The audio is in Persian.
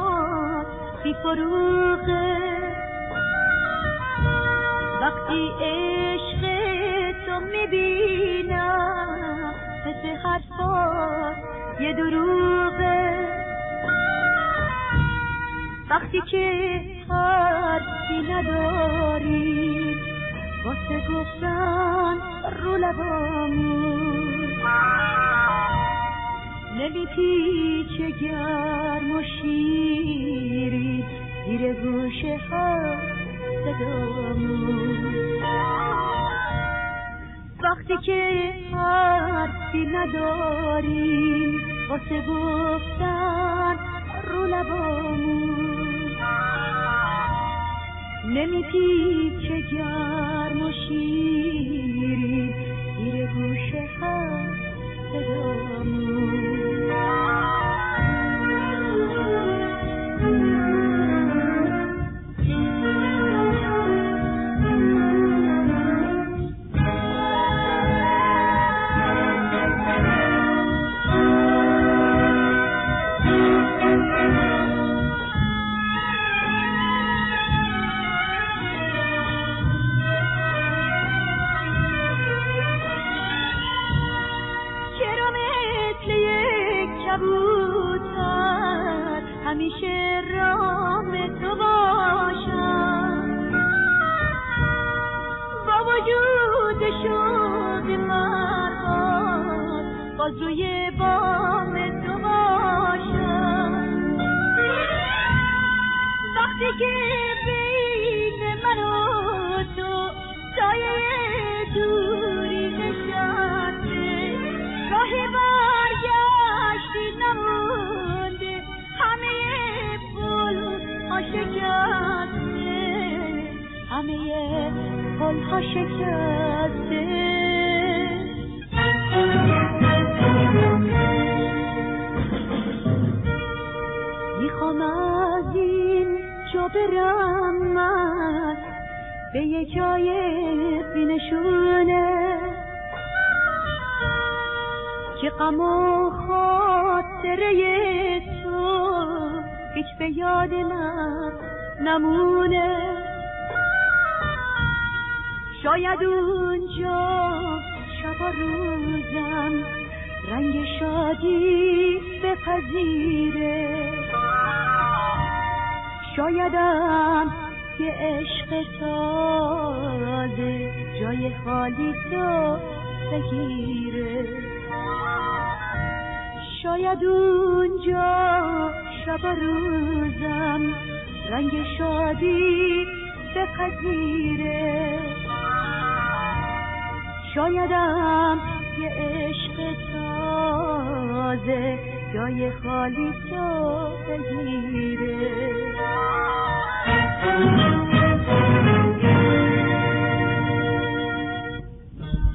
ما بی فروغه. وقتی عشق تو میبینم حس حرفا یه دروغه. وقتی که حرفی نداری واسه گفتن رو لبامون نمیپیچه گرم و شیری زیر گوشه ها صدامون. وقتی که حرفی نداری واسه گفتن رو لبامون نمیپیچه گرم و شیری زیر گوشه ها صدامون. همیشه رام تو باشم با وجود شوق مرغان باز روی بام تو باشم. وقتی که بین من و تو سایه دوری نشسته راه برگشتی نمونده همه پل‌ها شکسته همه پل‌ها شکسته. میخوام از این جا برم من به یه جای بینشونه که غم و خاطره تو هیچ به یاد من نمونه. شاید اونجا شب و روزم رنگ شادی بپذیره. شایدم یه عشق تازه جای خالی تو بگیره. شاید اونجا شب و روزم رنگ شادی بپذیره. شایدم یه عشق تازه جای خالی تو بگیره.